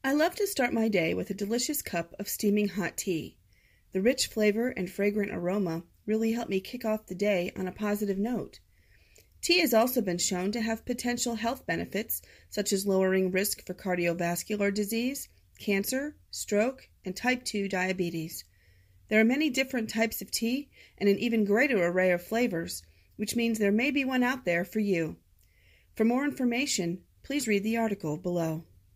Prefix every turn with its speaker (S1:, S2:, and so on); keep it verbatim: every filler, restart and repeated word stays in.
S1: I love to start my day with a delicious cup of steaming hot tea. The rich flavor and fragrant aroma really help me kick off the day on a positive note. Tea has also been shown to have potential health benefits such as lowering risk for cardiovascular disease, cancer, stroke, and type two diabetes. There are many different types of tea and an even greater array of flavors, which means there may be one out there for you. For more information, please read the article below.